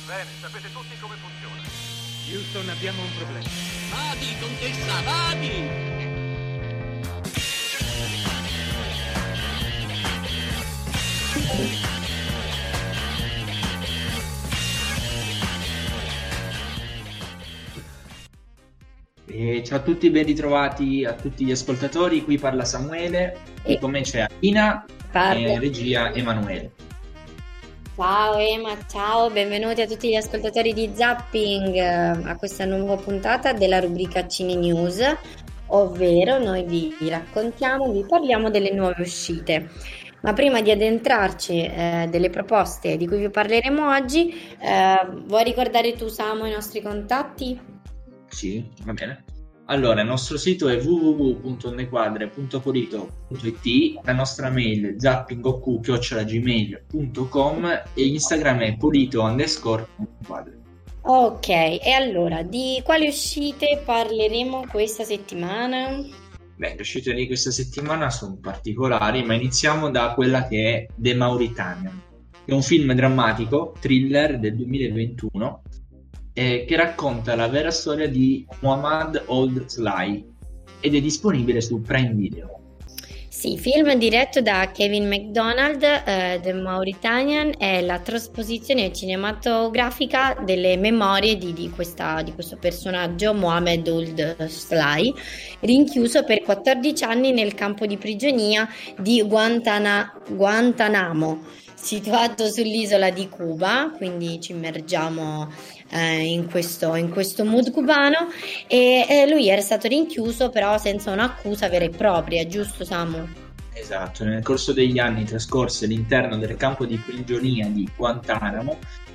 Bene, sapete tutti come funziona. Houston, abbiamo un problema. Vadi, contessa, vadi! Ciao a tutti, ben ritrovati a tutti gli ascoltatori. Qui parla Samuele e con me c'è Alina e regia Emanuele. Ciao Ema, ciao, benvenuti a tutti gli ascoltatori di Zapping a questa nuova puntata della rubrica Cine News, ovvero noi vi raccontiamo, vi parliamo delle nuove uscite. Ma prima di addentrarci delle proposte di cui vi parleremo oggi, vuoi ricordare tu, Samu, i nostri contatti? Sì, va bene. Allora, il nostro sito è www.nequadre.polito.it, la nostra mail zappingoku@gmail.com e Instagram è polito_nequadre. Ok, e allora, di quali uscite parleremo questa settimana? Beh, le uscite di questa settimana sono particolari, ma iniziamo da quella che è The Mauritanian, che è un film drammatico, thriller del 2021, che racconta la vera storia di Mohamed Ould Slahi ed è disponibile su Prime Video. Sì, film diretto da Kevin MacDonald. The Mauritanian è la trasposizione cinematografica delle memorie di questo personaggio, Mohamed Ould Slahi, rinchiuso per 14 anni nel campo di prigionia di Guantanamo, situato sull'isola di Cuba, quindi ci immergiamo in questo mood cubano, e lui era stato rinchiuso però senza un'accusa vera e propria, giusto Samu? Esatto, nel corso degli anni trascorsi all'interno del campo di prigionia di Guantanamo,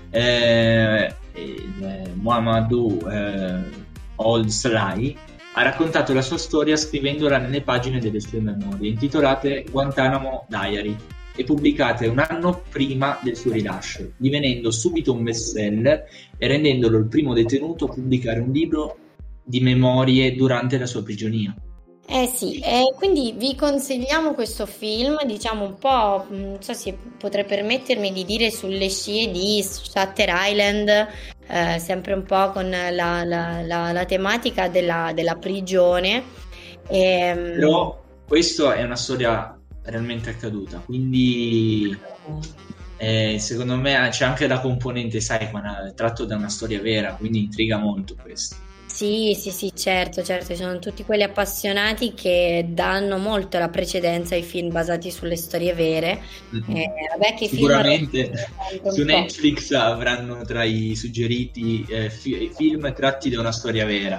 Mohamed Ould Slahi ha raccontato la sua storia scrivendola nelle pagine delle sue memorie, intitolate Guantanamo Diary, e pubblicate un anno prima del suo rilascio, divenendo subito un bestseller e rendendolo il primo detenuto a pubblicare un libro di memorie durante la sua prigionia. Sì, quindi vi consigliamo questo film, diciamo un po', non so se potrei permettermi di dire, sulle scie di Shutter Island, sempre un po' con la tematica della prigione. Però questa è una storia realmente accaduta, quindi secondo me c'è anche la componente, sai, è tratto da una storia vera, quindi intriga molto questo. Sì, certo, ci sono tutti quelli appassionati che danno molto la precedenza ai film basati sulle storie vere. Vabbè, che sicuramente su Netflix avranno tra i suggeriti film tratti da una storia vera.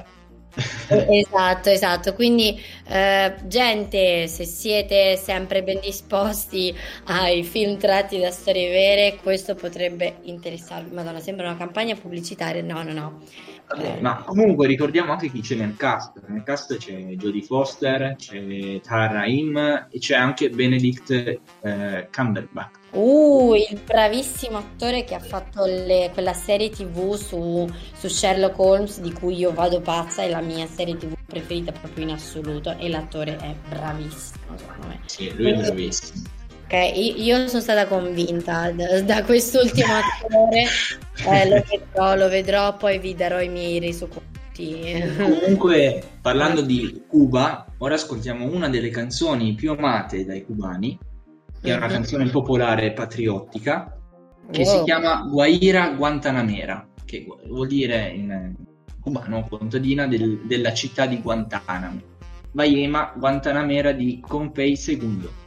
Esatto, quindi gente, se siete sempre ben disposti ai film tratti da storie vere, questo potrebbe interessarvi. Madonna, sembra una campagna pubblicitaria. No. Ma comunque ricordiamo anche chi c'è nel cast. Nel cast c'è Jodie Foster, c'è Tahar Rahim e c'è anche Benedict Cumberbatch. Il bravissimo attore che ha fatto quella serie TV su Sherlock Holmes, di cui io vado pazza, è la mia serie TV preferita proprio in assoluto, e l'attore è bravissimo, secondo me. Sì, lui è bravissimo. Ok, io sono stata convinta da quest'ultimo attore, lo vedrò, poi vi darò i miei resoconti. Comunque, parlando di Cuba, ora ascoltiamo una delle canzoni più amate dai cubani, che è una canzone popolare patriottica, che si chiama Guaira Guantanamera, che vuol dire in cubano contadina della città di Guantanamo. Guaira Guantanamera di Compay II.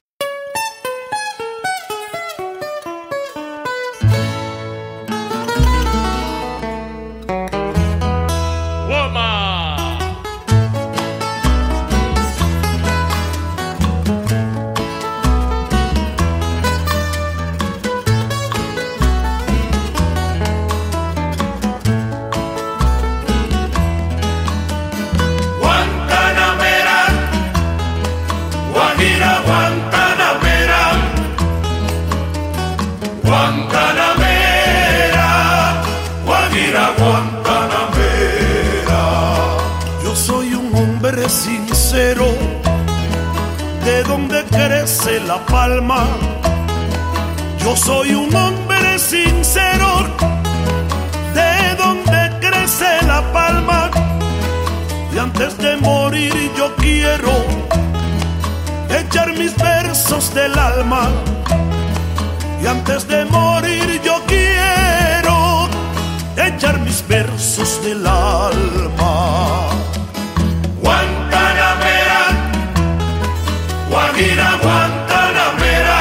Sincero, de donde crece la palma. Yo soy un hombre sincero, versos del alma. Y antes de morir yo quiero echar mis versos del alma. Guantanamera, Guajira, Guantanamera,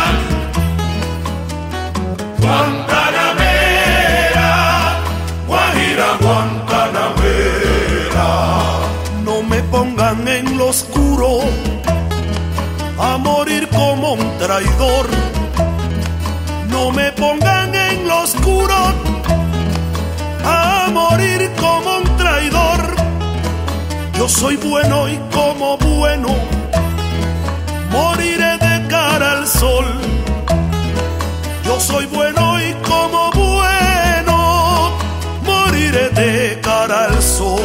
Guantanamera, Guajira, Guantanamera. No me pongan en lo oscuro a morir como un traidor. No me pongan en lo oscuro a morir como un traidor. Yo soy bueno y como bueno moriré de cara al sol. Yo soy bueno y como bueno moriré de cara al sol.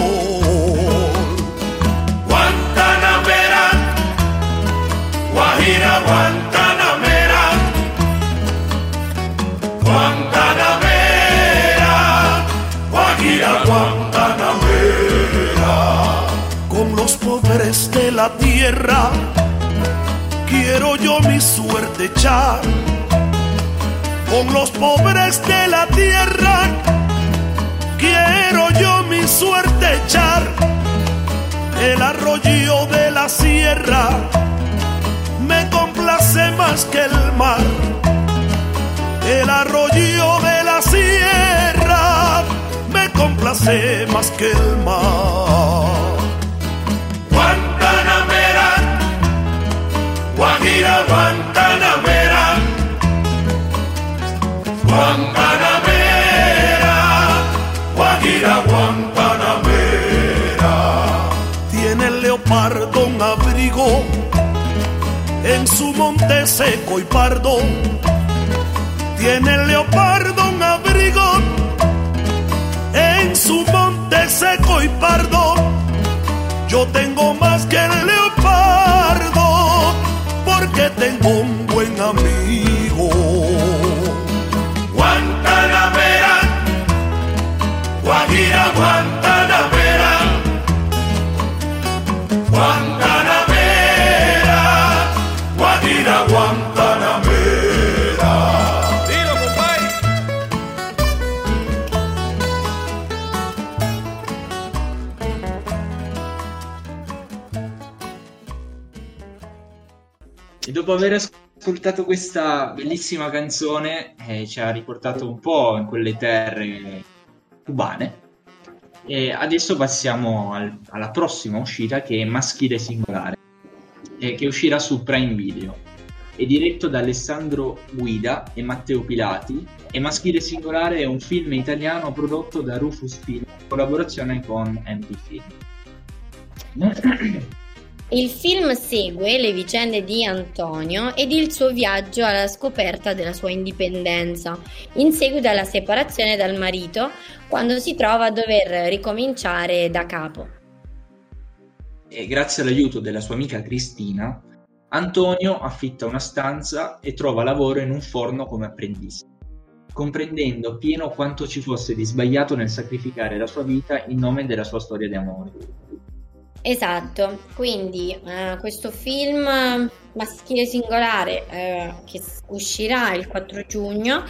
Guantanamera, Guajira, Guantanamera, Guantanamera, Guajira, Guantanamera. Con los pobres de la tierra quiero yo mi suerte echar. Con los pobres de la tierra quiero yo mi suerte echar. El arroyo de la sierra me complace más que el mar. El arroyo de la sierra me complace más que el mar. Guantanamera, Guajira, Guantanamera, Guantanamera, Guajira, Guantanamera. Tiene el leopardo un abrigo en su monte seco y pardo. Tiene el leopardo un abrigo en su monte seco y pardo. Yo tengo más que el leopardo porque tengo un buen amigo. Guantanamera, Guajira, Guantanamera, Guantanamera, Guajira, Guantanamera. Dilo, compadre. E dopo aver ascoltato questa bellissima canzone, ci ha riportato un po' in quelle terre cubane. E adesso passiamo alla prossima uscita, che è Maschile Singolare, che uscirà su Prime Video. È diretto da Alessandro Guida e Matteo Pilati, e Maschile Singolare è un film italiano prodotto da Rufus Film in collaborazione con MP Film. Il film segue le vicende di Antonio ed il suo viaggio alla scoperta della sua indipendenza, in seguito alla separazione dal marito, quando si trova a dover ricominciare da capo. E grazie all'aiuto della sua amica Cristina, Antonio affitta una stanza e trova lavoro in un forno come apprendista, comprendendo pieno quanto ci fosse di sbagliato nel sacrificare la sua vita in nome della sua storia di amore. Esatto, quindi questo film Maschile Singolare che uscirà il 4 giugno,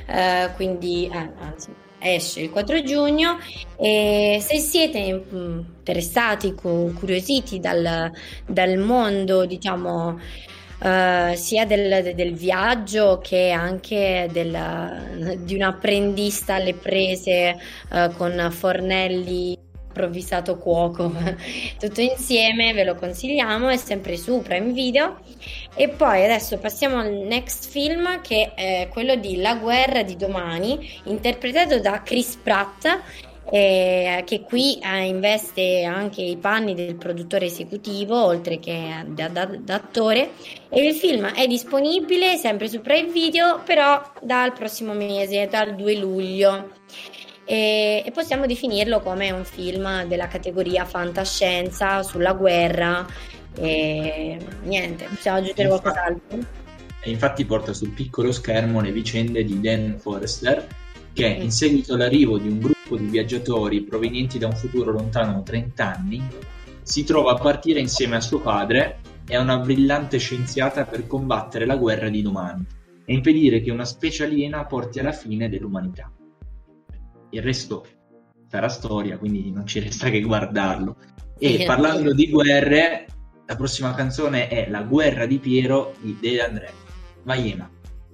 anzi esce il 4 giugno, e se siete interessati, curiositi dal mondo, diciamo, sia del viaggio che anche di un apprendista alle prese con fornelli, improvvisato cuoco, tutto insieme, ve lo consigliamo, è sempre su Prime Video. E poi adesso passiamo al next film, che è quello di La guerra di domani, interpretato da Chris Pratt, che qui investe anche i panni del produttore esecutivo oltre che da attore, e il film è disponibile sempre su Prime Video, però dal prossimo mese, dal 2 luglio. E possiamo definirlo come un film della categoria fantascienza sulla guerra. E niente, possiamo aggiungere qualcos'altro? E infatti porta sul piccolo schermo le vicende di Dan Forrester, che in seguito all'arrivo di un gruppo di viaggiatori provenienti da un futuro lontano 30 anni si trova a partire insieme a suo padre è una brillante scienziata per combattere la guerra di domani e impedire che una specie aliena porti alla fine dell'umanità. Il resto sarà storia, quindi non ci resta che guardarlo. E parlando di guerre, la prossima canzone è La guerra di Piero di De André. Vai Ema.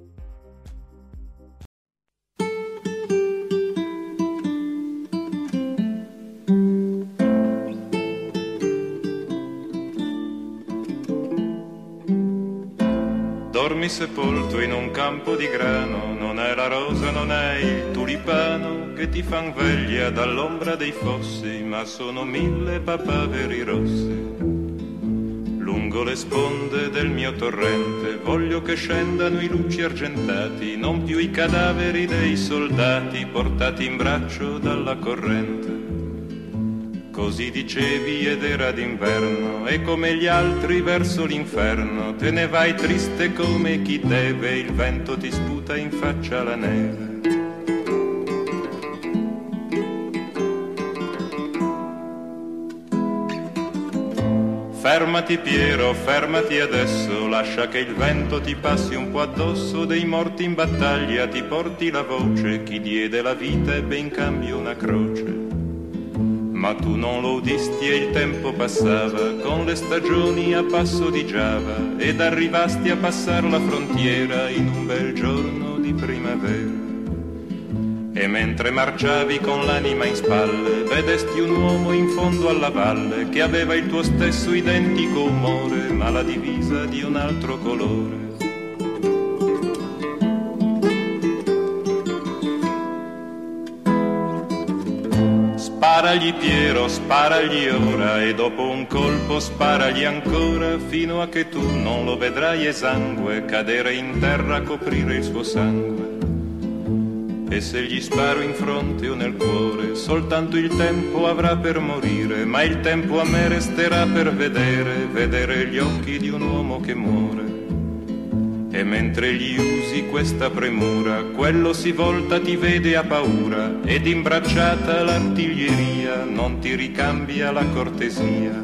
Dormi sepolto in un campo di grano, non è la rosa, non è il tulipano che ti fan veglia dall'ombra dei fossi, ma sono 1000 papaveri rossi. Lungo le sponde del mio torrente voglio che scendano i luci argentati, non più i cadaveri dei soldati portati in braccio dalla corrente. Così dicevi ed era d'inverno e come gli altri verso l'inferno te ne vai triste come chi deve, il vento ti sputa in faccia la neve. Fermati Piero, fermati adesso, lascia che il vento ti passi un po' addosso, dei morti in battaglia ti porti la voce, chi diede la vita ebbe in cambio una croce. Ma tu non lo udisti e il tempo passava, con le stagioni a passo di Giava, ed arrivasti a passar la frontiera in un bel giorno di primavera. E mentre marciavi con l'anima in spalle, vedesti un uomo in fondo alla valle, che aveva il tuo stesso identico umore, ma la divisa di un altro colore. Sparagli Piero, sparagli ora, e dopo un colpo sparagli ancora, fino a che tu non lo vedrai esangue, cadere in terra a coprire il suo sangue. E se gli sparo in fronte o nel cuore, soltanto il tempo avrà per morire, ma il tempo a me resterà per vedere gli occhi di un uomo che muore. E mentre gli usi questa premura, quello si volta, ti vede a paura, ed imbracciata l'artiglieria non ti ricambia la cortesia.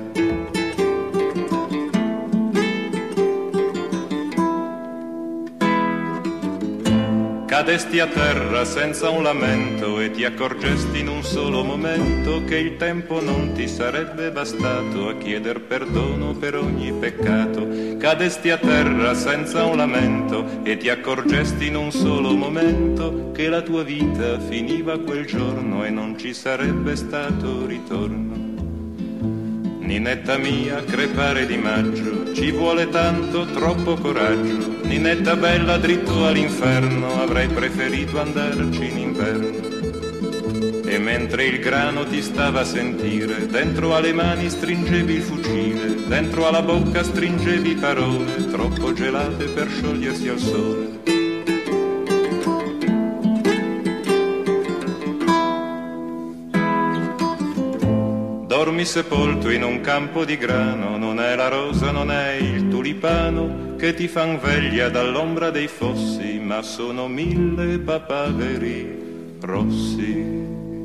Cadesti a terra senza un lamento e ti accorgesti in un solo momento che il tempo non ti sarebbe bastato a chieder perdono per ogni peccato. Cadesti a terra senza un lamento e ti accorgesti in un solo momento che la tua vita finiva quel giorno e non ci sarebbe stato ritorno. Ninetta mia, crepare di maggio, ci vuole tanto, troppo coraggio. Ninetta bella, dritto all'inferno, avrei preferito andarci in inverno. E mentre il grano ti stava a sentire, dentro alle mani stringevi il fucile, dentro alla bocca stringevi parole, troppo gelate per sciogliersi al sole. Dormi sepolto in un campo di grano, non è la rosa, non è il tulipano che ti fan veglia dall'ombra dei fossi, ma sono 1000 papaveri rossi.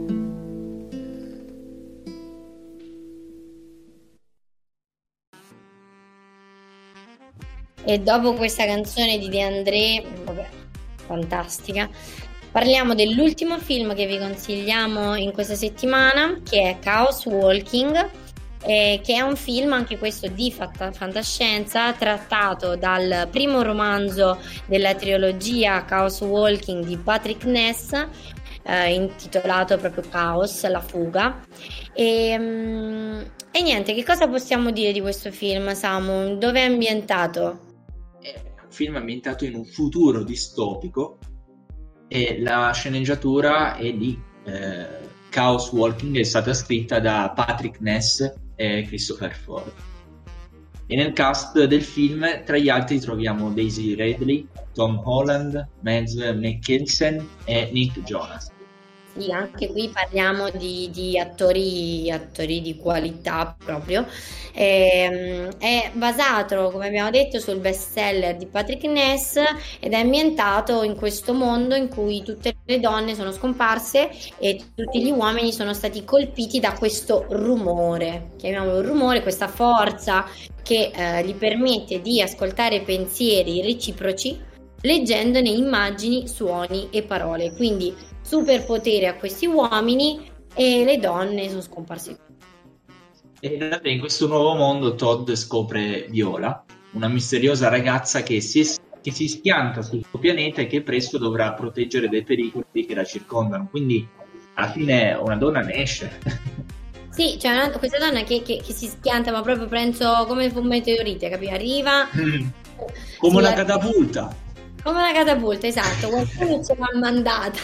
E dopo questa canzone di De André, vabbè, fantastica, parliamo dell'ultimo film che vi consigliamo in questa settimana, che è Chaos Walking, che è un film anche questo di fantascienza, trattato dal primo romanzo della trilogia Chaos Walking di Patrick Ness, intitolato proprio Chaos, la fuga. E niente, che cosa possiamo dire di questo film, Samu? Dove è ambientato? È un film ambientato in un futuro distopico e la sceneggiatura è di Chaos Walking, è stata scritta da Patrick Ness e Christopher Ford. E nel cast del film tra gli altri troviamo Daisy Ridley, Tom Holland, Mads Mikkelsen e Nick Jonas. Sì, anche qui parliamo di attori di qualità proprio. È basato, come abbiamo detto, sul bestseller di Patrick Ness ed è ambientato in questo mondo in cui tutte le donne sono scomparse e tutti gli uomini sono stati colpiti da questo rumore, chiamiamolo rumore, questa forza che gli permette di ascoltare pensieri reciproci leggendone immagini, suoni e parole. Quindi superpotere a questi uomini e le donne sono scomparse. E in questo nuovo mondo Todd scopre Viola, una misteriosa ragazza che si schianta sul suo pianeta e che presto dovrà proteggere dai pericoli che la circondano. Quindi alla fine una donna ne esce. Sì, c'è questa donna che si schianta, ma proprio penso come un meteorite, capi? Arriva come una catapulta. Come una catapulta, esatto, qualcuno ce l'ha mandata.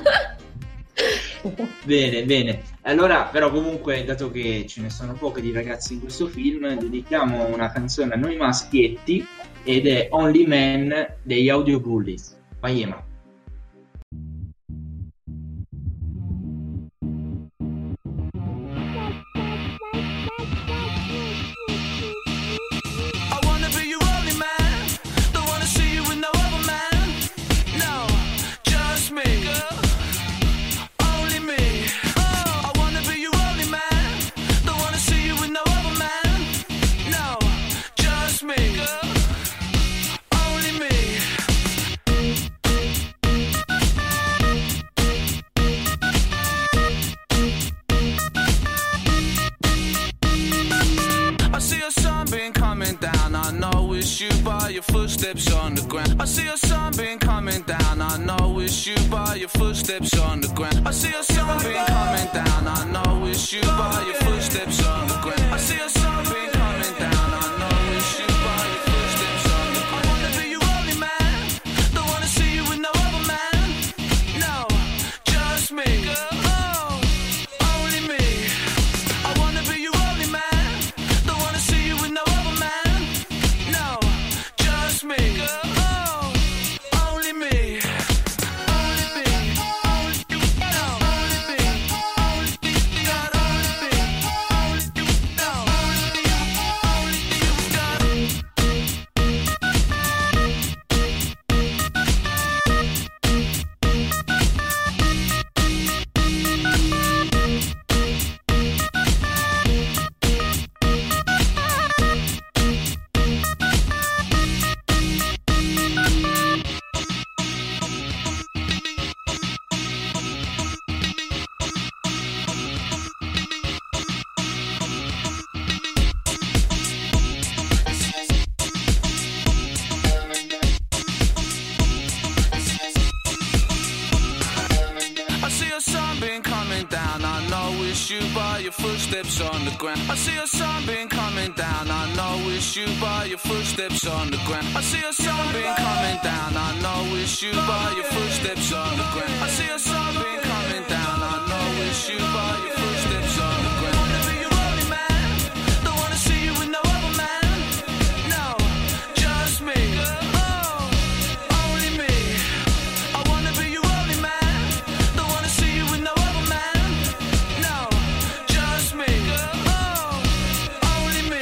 Bene. Allora, però comunque, dato che ce ne sono poche di ragazzi in questo film, dedichiamo una canzone a noi maschietti ed è Only Man degli Audio Bullies. Vai Ema. Footsteps on the ground. I see a sunbeam coming down. I know it's you by your footsteps on the ground. I see a sunbeam coming down. I know it's you by your footsteps on the ground. I see a sunbeam coming down. I know it's you by your footsteps on the ground. I wanna be your only man. Don't wanna see you with no other man. No, just me. Oh, only me. I wanna be your only man. Don't wanna see you with no other man. No. Me. Oh, only me. Only me. Only me. Only me. Only me. God, only me. Only you. No. Only you. Only you. God. Footsteps on the ground. I see a sunbeam coming down. I know it's you by your footsteps on the ground. I see a sunbeam coming down. I know it's you by your footsteps on the ground. I see a sunbeam coming down. I know it's you by your footsteps on the ground. Wanna be your only man. Don't wanna see you with no other man. No, just me. Oh, only me. I wanna be your only man. Don't wanna see you with no other man. No. Me. Oh, only me.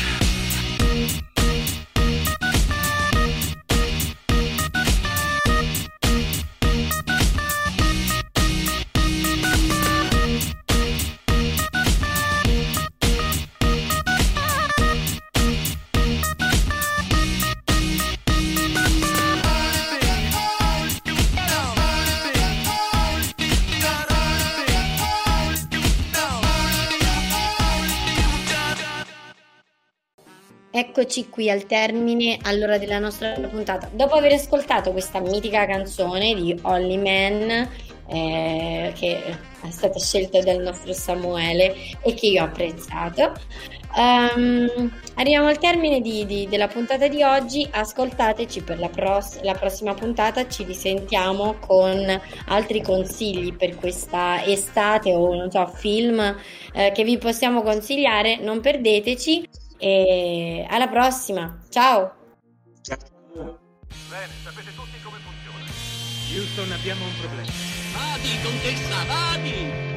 Eccoci qui al termine allora della nostra puntata. Dopo aver ascoltato questa mitica canzone di Only Man, che è stata scelta dal nostro Samuele e che io ho apprezzato, arriviamo al termine della puntata di oggi. Ascoltateci per la prossima puntata, ci risentiamo con altri consigli per questa estate o non so, film che vi possiamo consigliare. Non perdeteci e alla prossima, ciao. Bene, sapete tutti come funziona. Houston, abbiamo un problema. Vadi, contessa, vadi!